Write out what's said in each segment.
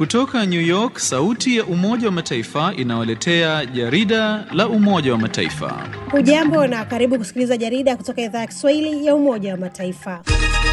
Kutoka New York, sauti ya Umoja wa Mataifa inawaletea jarida la Umoja wa Mataifa. Hujambo na karibu kusikiliza jarida kutoka idhaa ya Kiswahili ya Umoja wa Mataifa.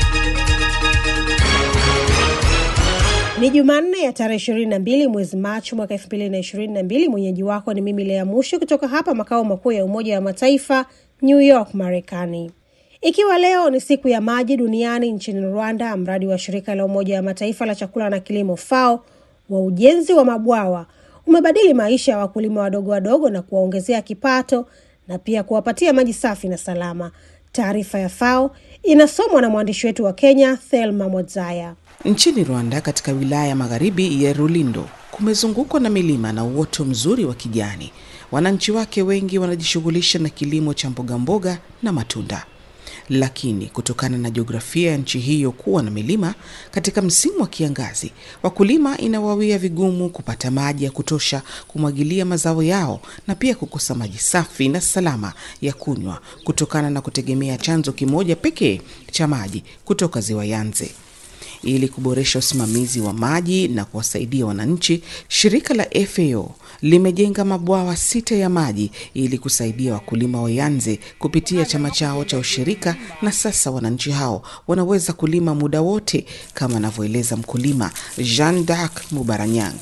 Ni Jumanne ya tarehe 22 mwezi Machi mwaka 2022. Mwenyeji wako ni mimi Lea Mushi kutoka hapa makao makuu ya Umoja wa Mataifa, New York, Marekani. Ikiwa leo ni siku ya maji duniani, nchini Rwanda, mradi wa shirika la Umoja wa Mataifa la chakula na kilimo FAO wa ujenzi wa mabwawa umebadili maisha ya wakulima wadogo na kuwaongezea kipato na pia kuwapatia maji safi na salama. Taarifa ya FAO inasomwa na mwandishi wetu wa Kenya, Thelma Mwadzaya. Nchini Rwanda, katika wilaya ya magharibi ya Rulindo, kumezungukwa na milima na uoto mzuri wa kijani. Wananchi wake wengi wanajishughulisha na kilimo cha mboga na matunda. Lakini kutokana na jiografia ya nchi hiyo kuwa na milima, katika msimu wa kiangazi, wakulima inawawia vigumu kupata maji ya kutosha kumwagilia mazao yao na pia kukosa maji safi na salama ya kunywa kutokana na kutegemea chanzo kimoja pekee cha maji kutoka ziwa Yanze. Ili kuboresha usimamizi wa maji na kuwasaidia wananchi, shirika la FAO limejenga mabwawa 6 ya maji ili kusaidia wakulima wa Yanze kupitia chama chao cha ushirika, na sasa wananchi hao wanaweza kulima muda wote, kama anavyoeleza mkulima Jean Dark Mubaranyang.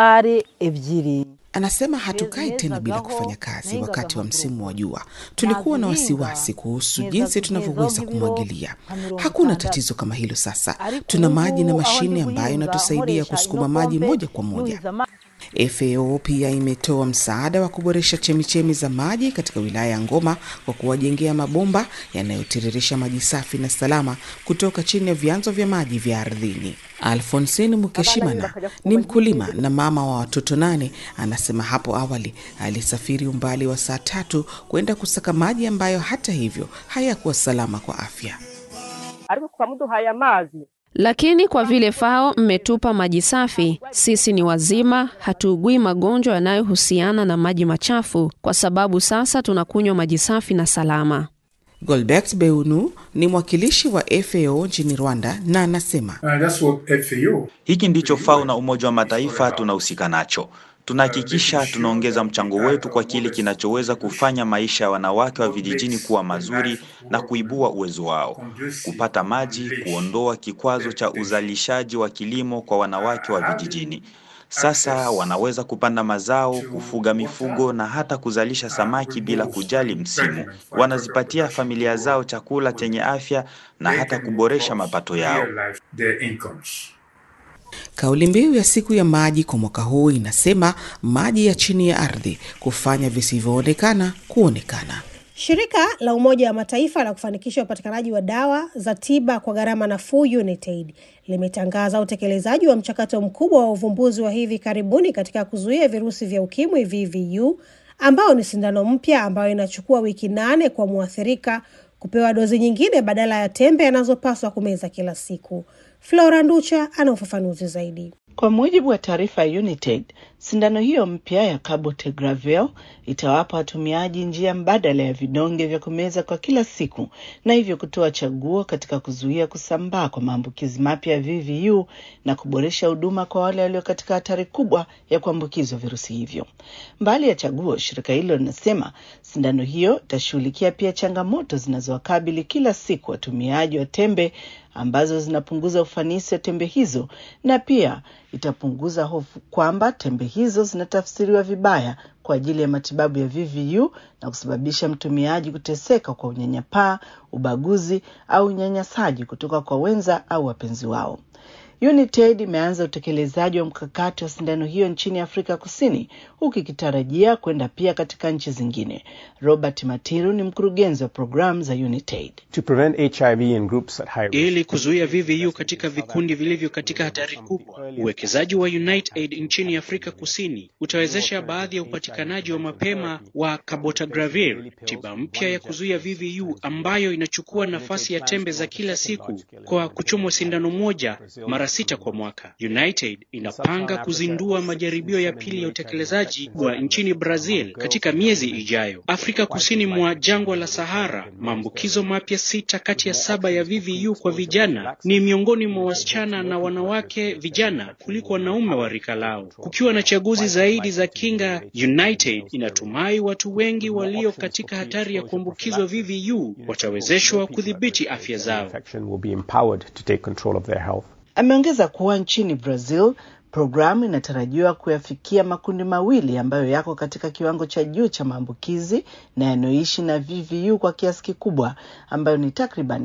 Anasema hatukai tena bila kufanya kazi wakati wa msimu wa jua. Tulikuwa na wasiwasi kuhusu jinsi tunavyoweza kumwagilia. Hakuna tatizo kama hilo sasa. Tuna maji na mashine ambayo inatusaidia kusukuma maji moja kwa moja. FAO pia imetoa msaada wa kuboresha chemichemi za maji katika wilaya ya Ngoma kwa kuwajengea mabomba yanayotiririsha maji safi na salama kutoka chini ya vyanzo vya maji vya ardhini. Alfonsine Mukeshimana ni mkulima na mama wa watoto 8. Anasema hapo awali alisafiri umbali wa saa 3 kwenda kusaka maji ambayo hata hivyo hayakuwa salama kwa afya. Lakini kwa vile FAO mmetupa maji safi, sisi ni wazima, hatuugui magonjwa yanayohusiana na maji machafu kwa sababu sasa tunakunywa maji safi na salama. Golbert Beunu ni mwakilishi wa FAO nchini Rwanda na anasema, hiki ndicho FAO na Umoja wa Mataifa tunahusika nacho. Tunahakikisha tunaongeza mchango wetu kwa kile kinachoweza kufanya maisha ya wanawake wa vijijini kuwa mazuri na kuibua uwezo wao, kupata maji, kuondoa kikwazo cha uzalishaji wa kilimo kwa wanawake wa vijijini. Sasa wanaweza kupanda mazao, kufuga mifugo na hata kuzalisha samaki bila kujali msimu. Wanazipatia familia zao chakula chenye afya na hata kuboresha mapato yao. Kauli mbiu ya siku ya maji kwa mwaka huu inasema maji ya chini ya ardhi, kufanya visivyoonekana kuonekana. Shirika la Umoja wa Mataifa la kufanikisha upatikanaji wa dawa za tiba kwa gharama nafuu, UNITAID, limetangaza utekelezaji wa mchakato mkubwa wa uvumbuzi wa hivi karibuni katika kuzuia virusi vya ukimwi VVU, ambao ni sindano mpya ambayo inachukua wiki 8 kwa muathirika kupewa dozi nyingine badala ya tembe anazopaswa kumeza kila siku. Flora Nducha ana ufafanuzi zaidi. Kwa mujibu wa taarifa ya UNITAID, sindano hiyo mpya ya Cabotegravir itawapa watumiaji njia mbadala ya vidonge vya kumeza kwa kila siku, na hivyo kutoa chaguo katika kuzuia kusambaa kwa maambukizi mapya ya VVU na kuboresha huduma kwa wale walio katika hatari kubwa ya kuambukizwa virusi hivyo. Mbali ya chaguo, shirika hilo linasema sindano hiyo itashughulikia pia changamoto zinazowakabili kila siku watumiaji wa tembe ambazo zinapunguza ufanisi wa tembe hizo, na pia itapunguza hofu kwamba tembe hizo zinatafsiriwa vibaya kwa ajili ya matibabu ya VVU na kusababisha mtumiaji kuteseka kwa unyanyapaa, ubaguzi au unyanyasaji kutoka kwa wenza au wapenzi wao. UNITAID imeanza utekelezaji wa mkakati wa sindano hiyo nchini Afrika Kusini, huku ikitarajia kwenda pia katika nchi zingine. Robert Matiru ni mkurugenzi wa programu za UNITAID. Ili kuzuia VVU katika vikundi vilivyo katika hatari kubwa, uwekezaji wa UNITAID nchini Afrika Kusini utawezesha baadhi ya upatikanaji wa mapema wa Cabotegravir, tiba mpya ya kuzuia VVU ambayo inachukua nafasi ya tembe za kila siku kwa kuchomwa sindano moja mara 6 kwa mwaka. UNITAID inapanga kuzindua majaribio ya pili ya utekelezaji wa nchini Brazil katika miezi ijayo. Afrika kusini mwa jangwa la Sahara, maambukizo mapya 6 kati ya 7 ya VVU kwa vijana ni miongoni mwa wasichana na wanawake vijana kuliko wanaume wa rika lao. Kukiwa na chaguzi zaidi za kinga, UNITAID inatumai watu wengi walio katika hatari ya kuambukizwa VVU watawezeshwa kudhibiti afya zao. Ameongeza kuwa nchini Brazil, programu inatarajiwa kuyafikia makundi mawili ambayo yako katika kiwango cha juu cha maambukizi na yanayoishi na VVU kwa kiasi kikubwa, ambayo ni takriban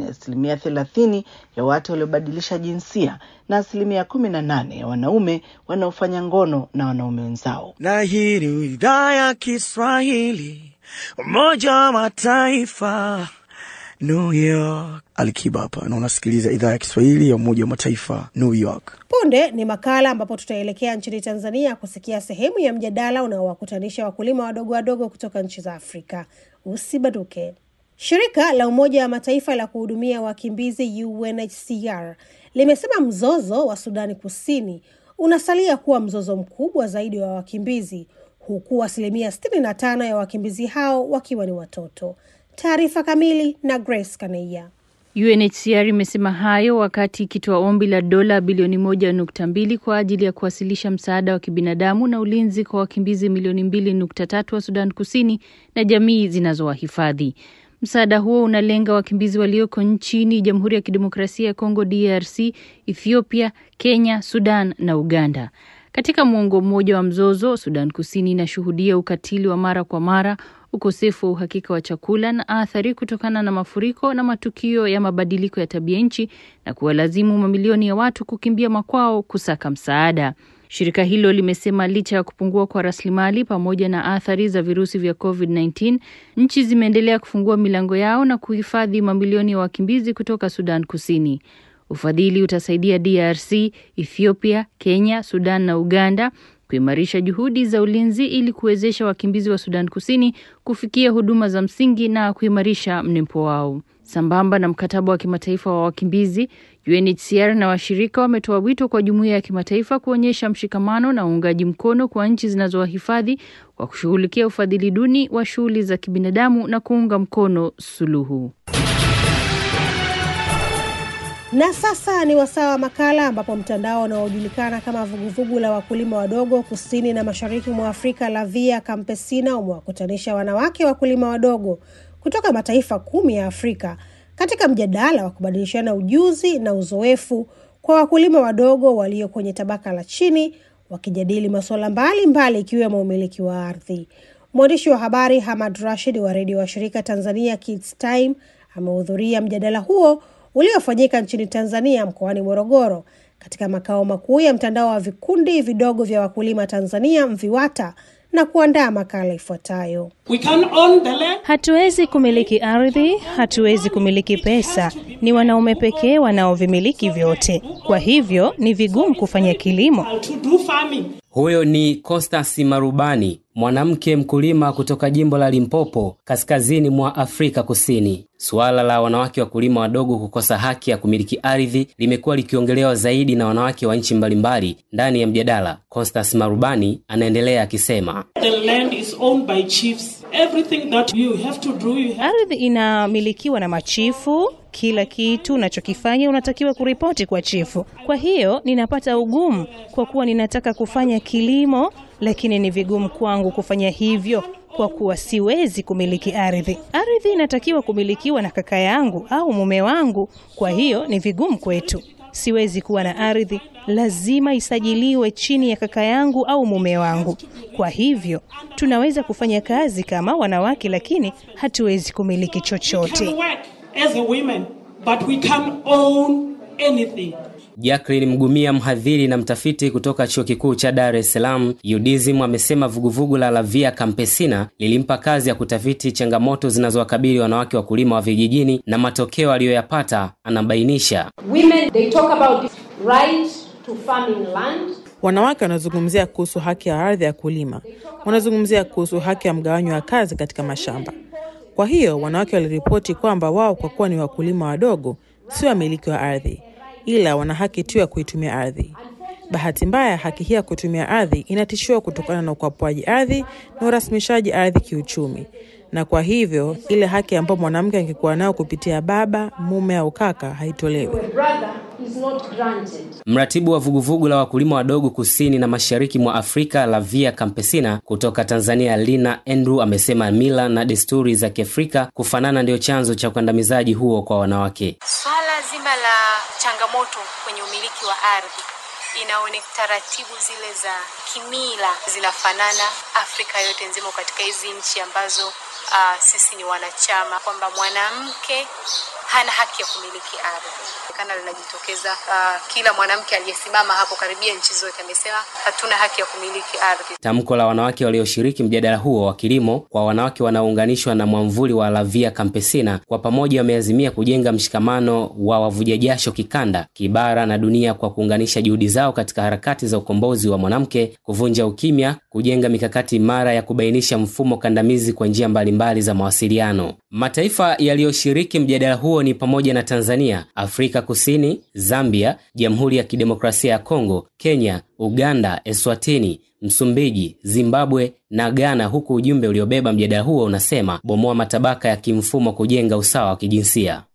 30% ya watu waliobadilisha jinsia na 18% ya wanaume wanaofanya ngono na wanaume wenzao. Na hii ni idhaa ya Kiswahili, Umoja wa Mataifa, New York. Alikiba hapa na unasikiliza idhaa ya Kiswahili ya Umoja wa Mataifa, New York. Punde ni makala ambapo tutaelekea nchini Tanzania kusikia sehemu ya mjadala unaowakutanisha wakulima wadogo kutoka nchi za Afrika. Usibaduke. Shirika la Umoja wa Mataifa la kuhudumia wakimbizi UNHCR limesema mzozo wa Sudani Kusini unasalia kuwa mzozo mkubwa zaidi wa wakimbizi, huku 65% ya wakimbizi hao wakiwa ni watoto. Taarifa kamili na Grace Kaneia. UNHCR imesema hayo wakati ikitoa ombi la dola bilioni 1.2 kwa ajili ya kuwasilisha msaada wa kibinadamu na ulinzi kwa wakimbizi milioni 2.3 wa Sudan Kusini na jamii zinazowahifadhi. Msaada huo unalenga wakimbizi walioko nchini Jamhuri ya Kidemokrasia ya Kongo DRC, Ethiopia, Kenya, Sudan na Uganda. Katika muongo mmoja wa mzozo, Sudan Kusini inashuhudia ukatili wa mara kwa mara, ukosefu wa uhakika wa chakula na athari kutokana na mafuriko na matukio ya mabadiliko ya tabia nchi, na kuwalazimu mamilioni ya watu kukimbia makwao kusaka msaada. Shirika hilo limesema licha ya kupungua kwa rasilimali pamoja na athari za virusi vya COVID-19, nchi zimeendelea kufungua milango yao na kuhifadhi mamilioni ya wakimbizi kutoka Sudan Kusini. Ufadhili utasaidia DRC, Ethiopia, Kenya, Sudan na Uganda kuimarisha juhudi za ulinzi ili kuwezesha wakimbizi wa Sudan Kusini kufikia huduma za msingi na kuimarisha mnempo wao. Sambamba na mkataba wa kimataifa wa wakimbizi, UNHCR na washirika wametoa wito kwa jumuiya ya kimataifa kuonyesha mshikamano na uungaji mkono kwa nchi zinazowahifadhi kwa kushughulikia ufadhili duni wa shughuli za kibinadamu na kuunga mkono suluhu. Na sasa ni wasaa wa makala ambapo mtandao unaojulikana kama vuguvugu la wakulima wadogo kusini na mashariki mwa Afrika la Via Campesina umewakutanisha wanawake wakulima wadogo kutoka mataifa 10 ya Afrika katika mjadala wa kubadilishana ujuzi na uzoefu kwa wakulima wadogo walio kwenye tabaka la chini, wakijadili masuala mbalimbali ikiwemo umiliki wa ardhi. Mwandishi wa habari Hamad Rashid wa redio wa shirika Tanzania Kids Time amehudhuria mjadala huo uliofanyika nchini Tanzania mkoani Morogoro katika makao makuu ya mtandao wa vikundi vidogo vya wakulima Tanzania MVIWATA na kuandaa makala ifuatayo. Hatuwezi kumiliki ardhi, hatuwezi kumiliki pesa. Ni wanaume pekee wanaovimiliki vyote. Kwa hivyo ni vigumu kufanya kilimo. Huyo ni Constance Marubani, mwanamke mkulima kutoka jimbo la Limpopo, kaskazini mwa Afrika Kusini. Suala la wanawake wakulima wadogo kukosa haki ya kumiliki ardhi limekuwa likiongelewa zaidi na wanawake wa nchi mbalimbali ndani ya mjadala. Constance Marubani anaendelea akisema, ardhi inamilikiwa na machifu. Kila kitu unachokifanya unatakiwa kuripoti kwa chifu. Kwa hiyo ninapata ugumu kwa kuwa ninataka kufanya kilimo, lakini ni vigumu kwangu kufanya hivyo kwa kuwa siwezi kumiliki ardhi. Ardhi inatakiwa kumilikiwa na kaka yangu au mume wangu, kwa hiyo ni vigumu kwetu. Siwezi kuwa na ardhi, lazima isajiliwe chini ya kaka yangu au mume wangu. Kwa hivyo tunaweza kufanya kazi kama wanawake, lakini hatuwezi kumiliki chochote. As a women, but we can't own anything. Jacqueline Mgumia, mhadhiri na mtafiti kutoka Chuo Kikuu cha Dar es Salaam UDSM, amesema vuguvugu la Via Campesina lilimpa kazi ya kutafiti changamoto zinazowakabili wanawake wakulima wa vijijini na matokeo aliyoyapata anabainisha. Women, they talk about right to farming land. Wanawake wanazungumzia kuhusu haki ya ardhi ya kulima. Wanazungumzia kuhusu haki ya mgawanyo wa kazi katika mashamba. Kwa hiyo wanawake waliripoti kwamba wao kwa kuwa ni wakulima wadogo sio wamiliki wa ardhi. ila wana haki tu ya kuitumia ardhi. Bahati mbaya, haki hii ya kutumia ardhi inatishiwa kutokana na ukwapuaji ardhi na urasimishaji ardhi kiuchumi. Na kwa hivyo, ile haki ambayo mwanamke angekuwa nayo kupitia baba, mume au kaka haitolewi. Mratibu wa vuguvugu la wakulima wadogo kusini na mashariki mwa Afrika la Via Campesina kutoka Tanzania, Lina Andrew, amesema mila na desturi za Kiafrika kufanana ndio chanzo cha ukandamizaji huo kwa wanawake. Swala zima la changamoto kwenye umiliki wa ardhi inaonekana taratibu zile za kimila zinafanana Afrika yote nzima katika hizi nchi ambazo sisi ni wanachama, kwamba mwanamke hana haki ya kumiliki ardhi. Kana linajitokeza kila mwanamke aliyesimama hapo karibia nchi zote amesema hatuna haki ya kumiliki ardhi. Tamko la wanawake walioshiriki mjadala huo wa kilimo kwa wanawake wanaounganishwa na mwamvuli wa La Via Campesina kwa pamoja wameazimia kujenga mshikamano wa wavuja jasho kikanda, kibara na dunia kwa kuunganisha juhudi zao katika harakati za ukombozi wa mwanamke, kuvunja ukimya, kujenga mikakati imara ya kubainisha mfumo kandamizi kwa njia mbalimbali za mawasiliano. Mataifa yaliyoshiriki mjadala huo ni pamoja na Tanzania, Afrika Kusini, Zambia, Jamhuri ya Kidemokrasia ya Kongo, Kenya, Uganda, Eswatini, Msumbiji, Zimbabwe na Ghana, huku ujumbe uliobeba mjadala huo unasema bomoa matabaka ya kimfumo kujenga usawa wa kijinsia.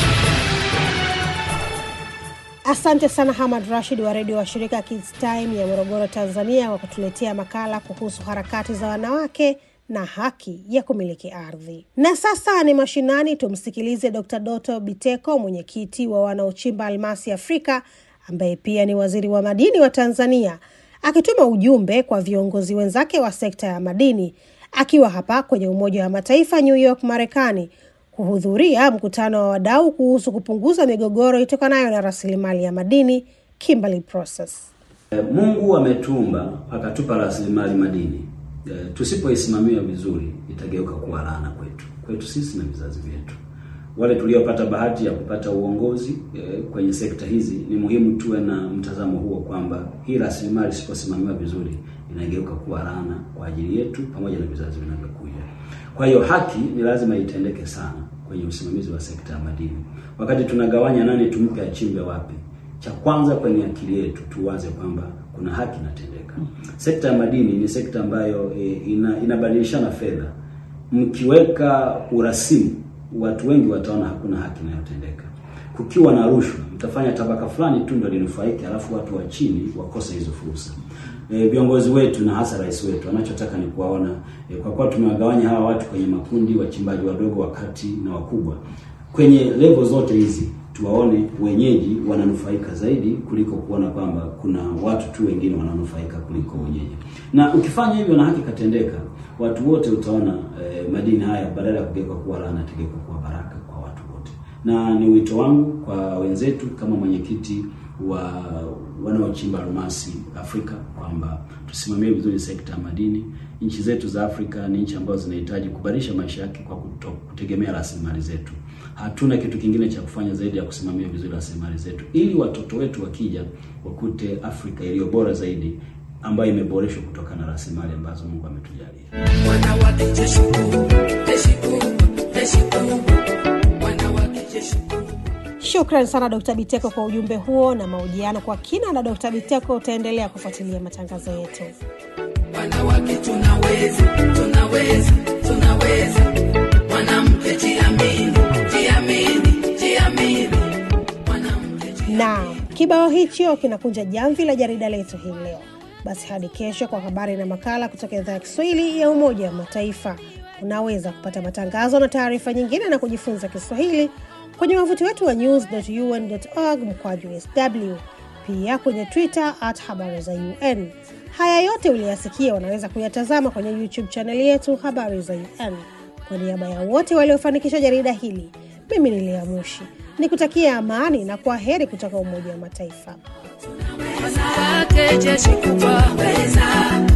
Asante sana Hamad Rashid wa redio wa shirika Kids Time ya Morogoro, Tanzania, kwa kutuletea makala kuhusu harakati za wanawake na haki ya kumiliki ardhi. Na sasa ni mashinani, tumsikilize Dr. Doto Biteko, mwenyekiti wa wanaochimba almasi Afrika, ambaye pia ni waziri wa madini wa Tanzania, akituma ujumbe kwa viongozi wenzake wa sekta ya madini, akiwa hapa kwenye Umoja wa Mataifa New York, Marekani, kuhudhuria mkutano wa wadau kuhusu kupunguza migogoro itokanayo na rasilimali ya madini, Kimberley Process. Mungu ametuumba akatupa rasilimali madini. Tusipoisimamia vizuri itageuka kuwa laana kwetu sisi na vizazi vyetu. Wale tuliopata bahati ya kupata uongozi kwenye sekta hizi, ni muhimu tuwe na mtazamo huo kwamba hii rasilimali isiposimamiwa vizuri inageuka kuwa laana kwa ajili yetu pamoja na vizazi vinavyokuja. Kwa hiyo haki ni lazima itendeke sana kwenye usimamizi wa sekta ya madini. Wakati tunagawanya nani tumpe achimbe wapi, cha kwanza kwenye akili yetu tuwaze kwamba kuna haki inatendeka. Sekta ya madini ni sekta ambayo inabadilishana fedha. Mkiweka urasimu, watu wengi wataona hakuna haki inayotendeka. Kukiwa na rushwa, mtafanya tabaka fulani tu ndio linufaike, alafu watu wa chini wakose hizo fursa. Viongozi wetu na hasa rais wetu anachotaka ni kuwaona kwa kuwa tumewagawanya hawa watu kwenye makundi, wachimbaji wadogo, wakati na wakubwa, kwenye level zote hizi tuwaone wenyeji wananufaika zaidi kuliko kuona kwamba kuna watu tu wengine wananufaika kuliko wenyeji. Na ukifanya hivyo na haki katendeka, watu wote utaona madini haya badala ya kugeuka kuwa laana tegeuka kuwa baraka kwa watu wote. Na ni wito wangu kwa wenzetu kama mwenyekiti wa wanaochimba almasi Afrika kwamba tusimamie vizuri sekta ya madini. Nchi zetu za Afrika ni nchi ambazo zinahitaji kubadilisha maisha yake kwa kutegemea rasilimali zetu. Hatuna kitu kingine cha kufanya zaidi ya kusimamia vizuri rasilimali zetu, ili watoto wetu wakija wakute Afrika iliyo bora zaidi, ambayo imeboreshwa kutokana na rasilimali ambazo Mungu ametujalia. Shukrani sana Dr. Biteko kwa ujumbe huo, na mahojiano kwa kina na Dr. Biteko utaendelea kufuatilia matangazo yetu. Wanawake tunaweza, tunaweza, tunaweza. Mwanamke jiamini, jiamini, jiamini. Na kibao hicho kinakunja jamvi la jarida letu hii leo. Basi hadi kesho kwa habari na makala kutoka idhaa ya Kiswahili ya Umoja wa Mataifa. Unaweza kupata matangazo na taarifa nyingine na kujifunza Kiswahili kwenye wavuti wetu wa news.un.org/sw, pia kwenye Twitter @habarizaun. Haya yote uliyasikia unaweza kuyatazama kwenye YouTube channel yetu Habari za UN. Kwa niaba ya wote waliofanikisha jarida hili, mimi ni Lea Mushi, nikutakia amani na kwaheri kutoka Umoja wa Mataifa. Wanawake jeshi kubwa.